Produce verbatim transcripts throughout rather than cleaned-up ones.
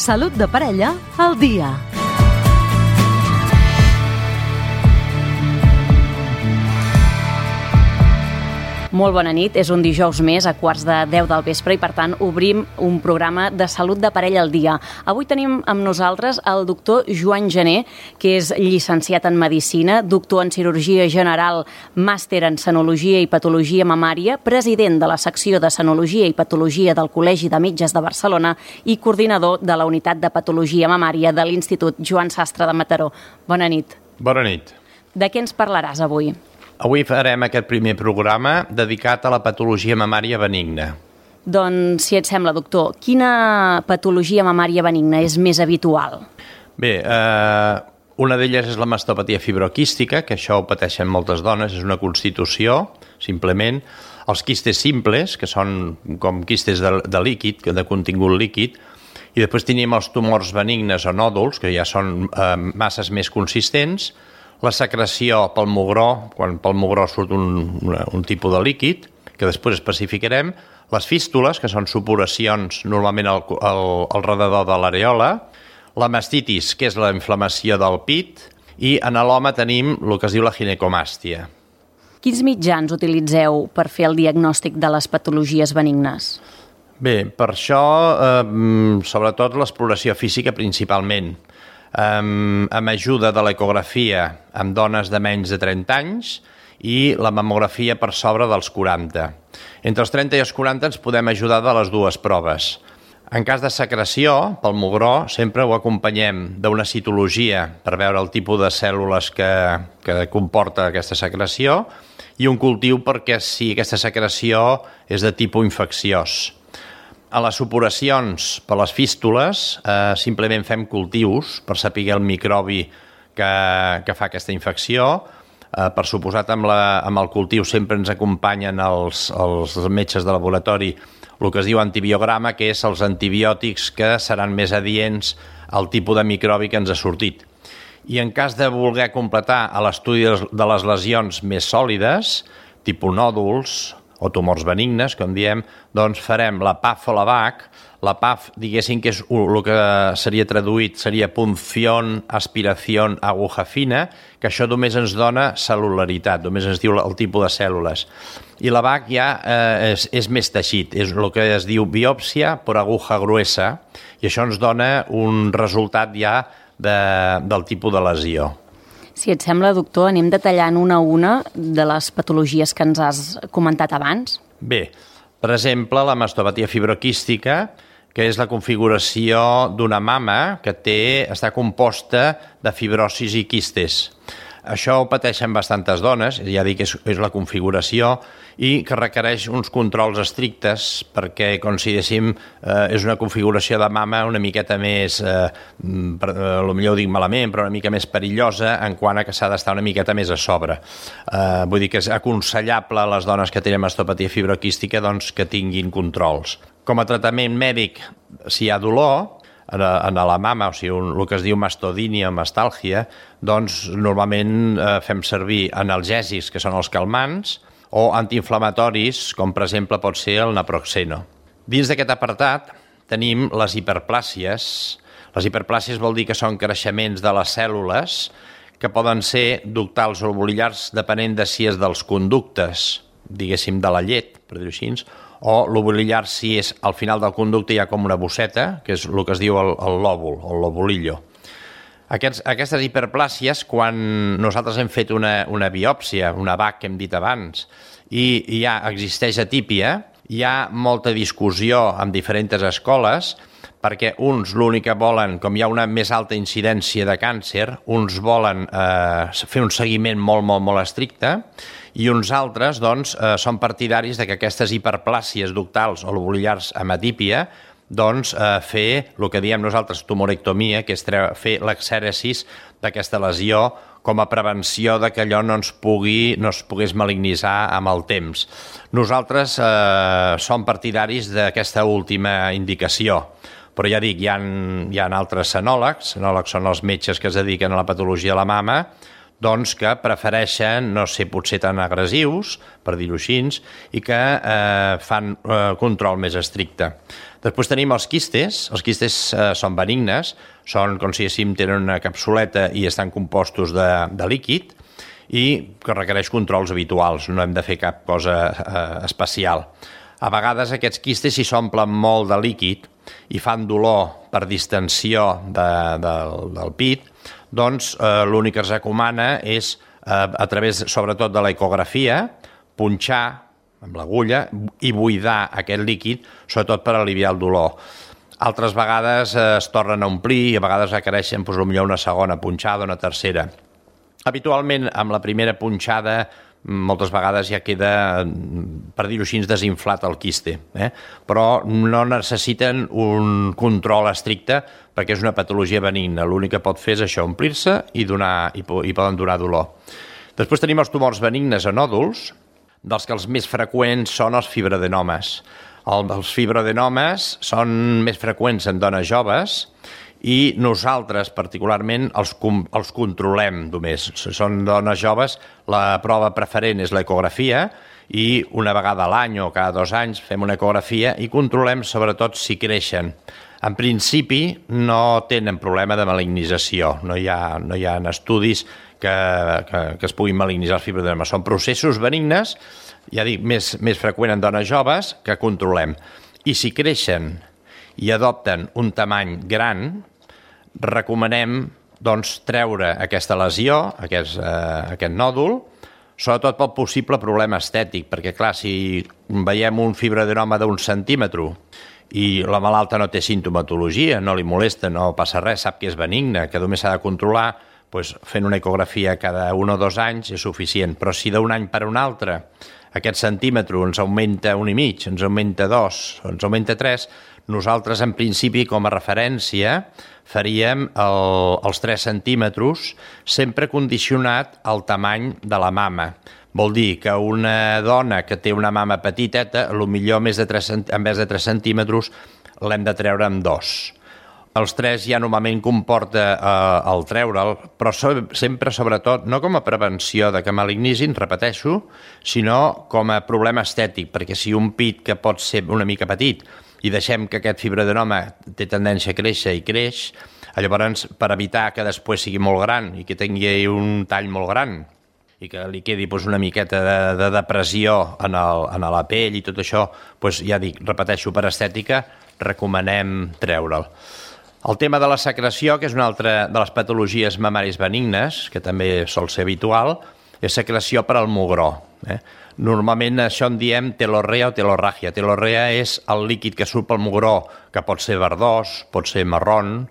Salut de parella al dia. Molt bona nit, és un dijous més a quarts de deu del vespre i per tant obrim un programa de salut de parella al dia. Avui tenim amb nosaltres el doctor Joan Gené, que és llicenciat en Medicina, doctor en Cirurgia General, màster en Senologia i Patologia Mamària, president de la secció de Senologia i Patologia del Col·legi de Metges de Barcelona i coordinador de la Unitat de Patologia Mamària de l'Institut Joan Sastre de Mataró. Bona nit. Bona nit. De què ens parlaràs avui? Avui farem aquest primer programa dedicat a la patologia mamària benigna. Doncs, si et sembla, doctor, quina patologia mamària benigna és més habitual? Bé, eh, una d'elles és la mastopatia fibroquística, que això ho pateixen moltes dones, és una constitució, simplement. Els quistes simples, que són com quistes de, de líquid, de contingut líquid, i després tenim els tumors benignes o nòduls, que ja són eh, masses més consistents, la secreció pel mugró, quan pel mugró surt un, un, un tipus de líquid, que després especificarem, les fístules, que són supuracions normalment al, al, al redador de l'areola, la mastitis, que és la inflamació del pit, i en l'home tenim el que es diu la ginecomàstia. Quins mitjans utilitzeu per fer el diagnòstic de les patologies benignes? Bé, per això, eh, sobretot l'exploració física principalment, amb, amb ajuda de l'ecografia amb dones de menys de trenta anys i la mamografia per sobre dels quaranta. Entre els trenta i els quaranta ens podem ajudar de les dues proves. En cas de secreció, pel mugró, sempre ho acompanyem d'una citologia per veure el tipus de cèl·lules que, que comporta aquesta secreció i un cultiu perquè si aquesta secreció és de tipus infecciós. A les supuracions per les fístules eh, simplement fem cultius per saber el microbi que, que fa aquesta infecció. Eh, per suposat, amb, la, amb el cultiu sempre ens acompanyen els, els metges de laboratori el que es diu antibiograma, que és els antibiòtics que seran més adients al tipus de microbi que ens ha sortit. I en cas de voler completar a l'estudi de les lesions més sòlides, tipus nòduls o tumors benignes, com diem, doncs farem la P A F o la V A C. La P A F, diguéssim que és el que seria traduït, seria punción, aspiración, aguja fina, que això només ens dona cel·lularitat, només ens diu el tipus de cèl·lules. I la V A C ja eh, és, és més teixit, és el que es diu biòpsia per aguja gruesa, i això ens dona un resultat ja de, del tipus de lesió. Si et sembla, doctor, anem detallant una a una de les patologies que ens has comentat abans. Bé, per exemple, la mastopatia fibroquística, que és la configuració d'una mama que té, està composta de fibrosis i quistes. Això ho pateixen bastantes dones, ja dic que és, és la configuració, i que requereix uns controls estrictes perquè, com si diguéssim, eh, és una configuració de mama una miqueta més, eh, per, eh, potser ho dic malament, però una mica més perillosa en quant a que s'ha d'estar una miqueta més a sobre. Eh, vull dir que és aconsellable a les dones que tenen mastopatia fibroquística doncs, que tinguin controls. Com a tractament mèdic, si hi ha dolor en la mama, o sigui, un, el que es diu mastodínia o mastàlgia, doncs normalment eh, fem servir analgèsics, que són els calmants, o antiinflamatoris, com per exemple pot ser el naproxeno. Dins d'aquest apartat tenim les hiperplàsies. Les hiperplàsies vol dir que són creixements de les cèl·lules que poden ser ductals o bulillars depenent de si és dels conductes, diguéssim de la llet, per dir-ho així, o l'ovulilar si és al final del conducte hi ha com una bosseta, que és el que es diu el, el lòbul, o l'ovulillo. Aquests, aquestes hiperplàsies, quan nosaltres hem fet una, una biòpsia, una V A C que hem dit abans, i ja existeix atípia, hi ha molta discussió amb diferents escoles, perquè uns l'únic que volen, com hi ha una més alta incidència de càncer, uns volen eh, fer un seguiment molt, molt, molt estricte, i uns altres doncs, eh, són partidaris de que aquestes hiperplàsies ductals o lobulillars amb atípia doncs, eh, fer el que diem nosaltres tumorectomia, que és fer l'exèresi d'aquesta lesió com a prevenció de que allò no ens pugui, no es pogués malignitzar amb el temps. Nosaltres eh, som partidaris d'aquesta última indicació, però ja dic, hi ha, hi ha altres cenòlegs, cenòlegs són els metges que es dediquen a la patologia de la mama, doncs, que prefereixen no ser potser tan agressius, per dir-ho així, i que eh, fan eh, control més estricte. Després tenim els quistes. Els quistes eh, són benignes, són com si diguéssim, tenen una capsuleta i estan compostos de, de líquid i que requereix controls habituals, no hem de fer cap cosa eh, especial. A vegades aquests quistes, si s'omplen molt de líquid i fan dolor per distensió de, de, del pit, doncs eh, l'únic que es recomana és, eh, a través sobretot de l'ecografia, punxar amb l'agulla i buidar aquest líquid, sobretot per aliviar el dolor. Altres vegades eh, es tornen a omplir i a vegades requereixen doncs, potser una segona punxada o una tercera. Habitualment, amb la primera punxada, moltes vegades ja queda, per dir-ho així, desinflat el quiste, eh? Però no necessiten un control estricte perquè és una patologia benigna. L'únic que pot fer és això, omplir-se i, donar, i, i poden donar dolor. Després tenim els tumors benignes o nòduls, dels que els més freqüents són els fibroadenomes. El, els fibroadenomes són més freqüents en dones joves i nosaltres, particularment, els, els controlem només. Són dones joves, la prova preferent és l'ecografia i una vegada a l'any o cada dos anys fem una ecografia i controlem sobretot si creixen. En principi no tenen problema de malignització, no hi ha, no hi ha estudis que, que, que es puguin malignitzar els fibroadenomes. Són processos benignes, ja dic, més, més freqüent en dones joves que controlem. I si creixen i adopten un tamany gran, recomanem doncs, treure aquesta lesió, aquest, eh, aquest nòdul, sobretot pel possible problema estètic, perquè clar, si veiem un fibroadenoma d'un centímetre i la malalta no té sintomatologia, no li molesta, no passa res, sap que és benigna, que només s'ha de controlar, doncs fent una ecografia cada un o dos anys és suficient, però si d'un any per un altre aquest centímetre ens augmenta un i mig, ens augmenta dos, ens augmenta tres, nosaltres en principi com a referència faríem el, els tres centímetres sempre condicionat al tamany de la mama. Vol dir que una dona que té una mama petiteta, potser més de tres, en vez de tres centímetres l'hem de treure amb dos. Els tres ja normalment comporta eh, el treure'l, però so, sempre, sobretot, no com a prevenció de que malignitzin, repeteixo, sinó com a problema estètic, perquè si un pit que pot ser una mica petit i deixem que aquest fibroadenoma té tendència a créixer i creix, llavors per evitar que després sigui molt gran i que tingui un tall molt gran i que li quedi doncs, una miqueta de, de depressió en, el, en la pell i tot això, doncs, ja dic, repeteixo, per estètica, recomanem treure'l. El tema de la secreció, que és una altra de les patologies mamàries benignes, que també sol ser habitual, és secreció per al mugró. Eh? Normalment això en diem telorrea o telorràgia. Telorrea és el líquid que surt pel mugró, que pot ser verdós, pot ser marrón,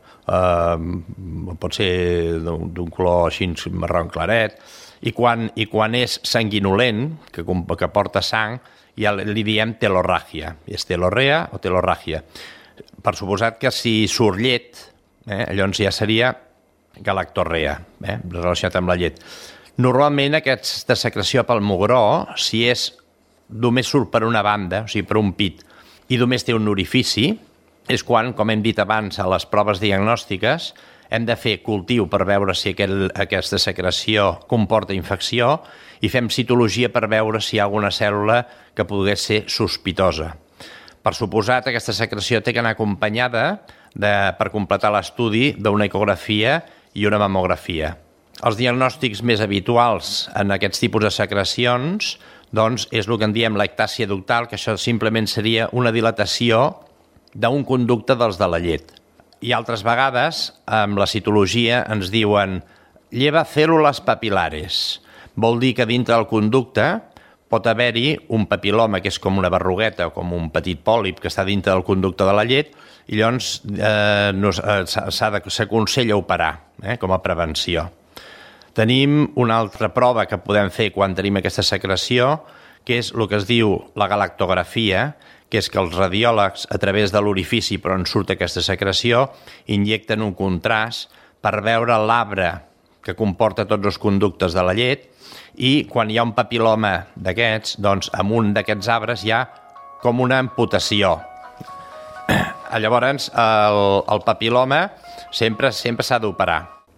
eh, pot ser d'un color així marró claret, i quan, i quan és sanguinolent, que, que porta sang, ja li diem telorràgia. És telorrea o telorràgia. Per suposat que si surt llet, eh, llavors ja seria galactorrea, eh, relacionat amb la llet. Normalment aquesta secreció pel mugró, si és només surt per una banda, o sigui, per un pit, i només té un orifici, és quan, com hem dit abans a les proves diagnòstiques, hem de fer cultiu per veure si aquel, aquesta secreció comporta infecció i fem citologia per veure si hi ha alguna cèl·lula que pogués ser sospitosa. Per suposat, aquesta secreció té que anar acompanyada de, per completar l'estudi d'una ecografia i una mamografia. Els diagnòstics més habituals en aquests tipus de secrecions doncs, és el que en diem lactàcia ductal, que això simplement seria una dilatació d'un conducte dels de la llet. I altres vegades, amb la citologia, ens diuen lleva cèl·lules papilares. Vol dir que dintre del conducte pot haver-hi un papiloma, que és com una berrugueta o com un petit pòlip que està dintre del conducte de la llet, i llavors eh, no, eh, s'aconsella operar, eh, com a prevenció. Tenim una altra prova que podem fer quan tenim aquesta secreció, que és el que es diu la galactografia, que és que els radiòlegs, a través de l'orifici per on surt aquesta secreció, injecten un contrast per veure l'arbre que comporta tots els conductes de la llet, i quan hi ha un papiloma d'aquests, doncs amb un d'aquests arbres hi ha com una amputació. Llavors, el, el papiloma sempre sempre s'ha d'operar.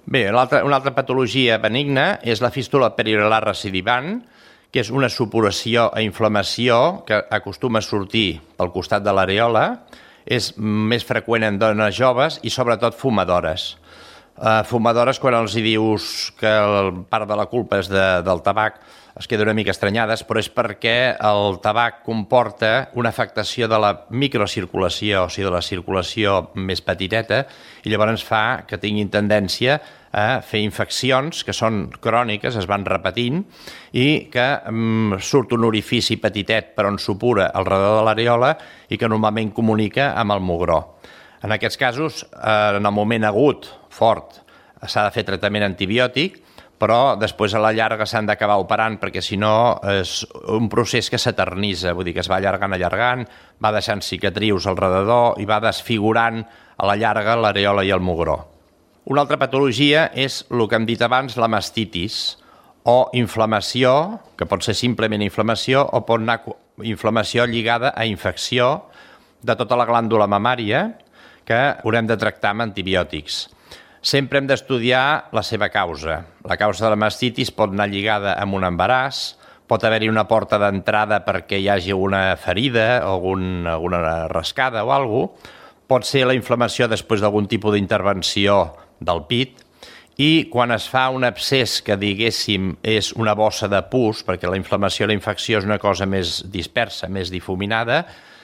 Bé, l'altra, una altra patologia benigna és la fístula perioral recidivant, que és una supuració e inflamació que acostuma a sortir pel costat de l'areola, és més freqüent en dones joves i sobretot fumadores. Uh, fumadores, quan els hi dius que el, part de la culpa és de, del tabac, es queden una mica estranyades, però és perquè el tabac comporta una afectació de la microcirculació, o sigui, de la circulació més petiteta, i llavors fa que tinguin tendència a fer infeccions que són cròniques, es van repetint, i que mm, surt un orifici petitet per on supura al redor de l'areola i que normalment comunica amb el mugró. En aquests casos, eh, en el moment agut, fort, s'ha de fer tractament antibiòtic, però després a la llarga s'han d'acabar operant perquè si no és un procés que s'eternitza, vull dir que es va allargant, allargant, va deixant cicatrius al redador i va desfigurant a la llarga l'areola i el mugró. Una altra patologia és el que hem dit abans, la mastitis, o inflamació, que pot ser simplement inflamació, o pot anar inflamació lligada a infecció de tota la glàndula mamària, que haurem de tractar amb antibiòtics. Sempre hem d'estudiar la seva causa. La causa de la mastitis pot anar lligada amb un embaràs, pot haver-hi una porta d'entrada perquè hi hagi una ferida o algun, alguna rascada o alguna cosa, pot ser la inflamació després d'algun tipus d'intervenció del pit, i quan es fa un abscés que, diguéssim, és una bossa de pus, perquè la inflamació i la infecció és una cosa més dispersa, més difuminada,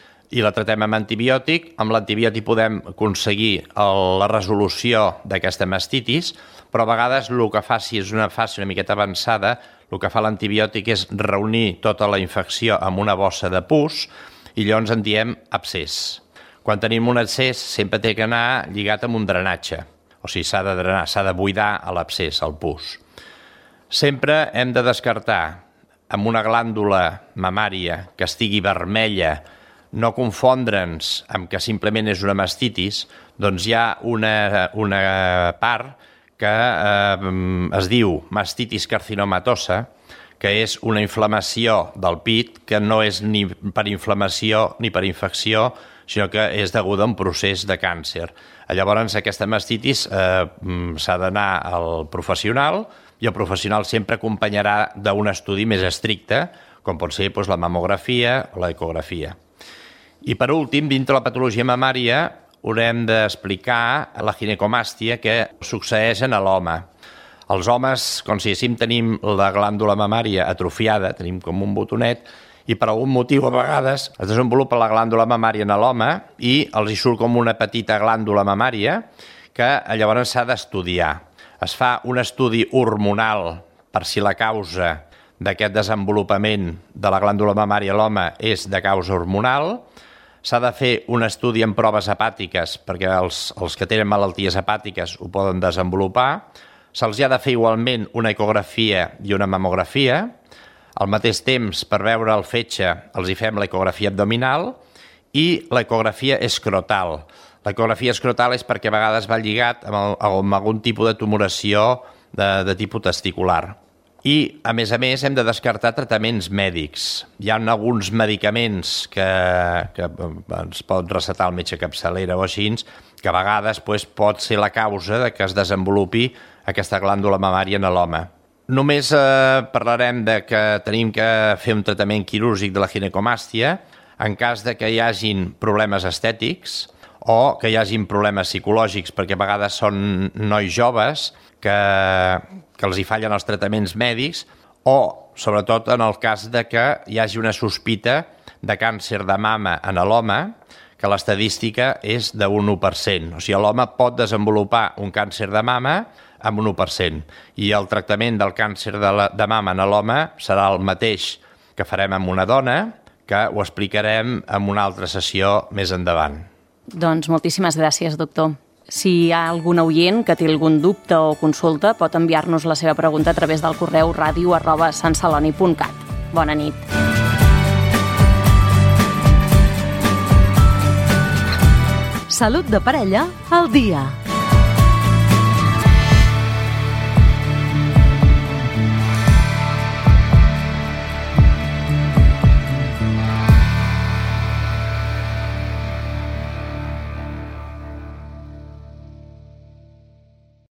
i la tratem amb antibiòtic. Amb l'antibiòtic podem aconseguir el, la resolució d'aquesta mastitis, però a vegades el que fa, si és una fase una miqueta avançada, el que fa l'antibiòtic és reunir tota la infecció amb una bossa de pus i llavors en diem abscés. Quan tenim un abscés sempre té que anar lligat amb un drenatge, o sigui, s'ha de drenar, s'ha de buidar a l'abscés, al pus. Sempre hem de descartar amb una glàndula mamària que estigui vermella, no confondre'ns amb que simplement és una mastitis, doncs hi ha una, una part que eh, es diu mastitis carcinomatosa, que és una inflamació del pit que no és ni per inflamació ni per infecció, sinó que és deguda a un procés de càncer. Llavors, aquesta mastitis eh, s'ha d'anar al professional i el professional sempre acompanyarà d'un estudi més estricte, com pot ser doncs, la mamografia o l'ecografia. I per últim, dintre la patologia mamària, haurem d'explicar la ginecomàstia que succeeix en l'home. Els homes, com si diguéssim, tenim la glàndula mamària atrofiada, tenim com un botonet, i per algun motiu a vegades es desenvolupa la glàndula mamària en l'home i els hi surt com una petita glàndula mamària que llavors s'ha d'estudiar. Es fa un estudi hormonal per si la causa d'aquest desenvolupament de la glàndula mamària a l'home és de causa hormonal. S'ha de fer un estudi en proves hepàtiques perquè els, els que tenen malalties hepàtiques ho poden desenvolupar. Se'ls ha de fer igualment una ecografia i una mamografia. Al mateix temps, per veure el fetge, els hi fem l'ecografia abdominal i l'ecografia escrotal. L'ecografia escrotal és perquè a vegades va lligat amb, el, amb algun tipus de tumoració de, de tipus testicular. I, a més a més, hem de descartar tractaments mèdics. Hi ha alguns medicaments que, que ens pot recetar el metge capçalera o així, que a vegades pues, pot ser la causa de que es desenvolupi aquesta glàndula mamària en l'home. Només eh, parlarem de que tenim que fer un tractament quirúrgic de la ginecomàstia en cas de que hi hagin problemes estètics o que hi hagin problemes psicològics, perquè a vegades són nois joves que, que els hi fallen els tractaments mèdics, o sobretot en el cas de que hi hagi una sospita de càncer de mama en l'home, que l'estadística és d'un u per cent. O sigui, l'home pot desenvolupar un càncer de mama amb un u per cent. I el tractament del càncer de, la, de mama en l'home serà el mateix que farem amb una dona, que ho explicarem en una altra sessió més endavant. Doncs moltíssimes gràcies, doctor. Si hi ha algun oient que té algun dubte o consulta, pot enviar-nos la seva pregunta a través del correu ràdio arroba santceloni punt cat. Bona nit. Salut de parella al dia.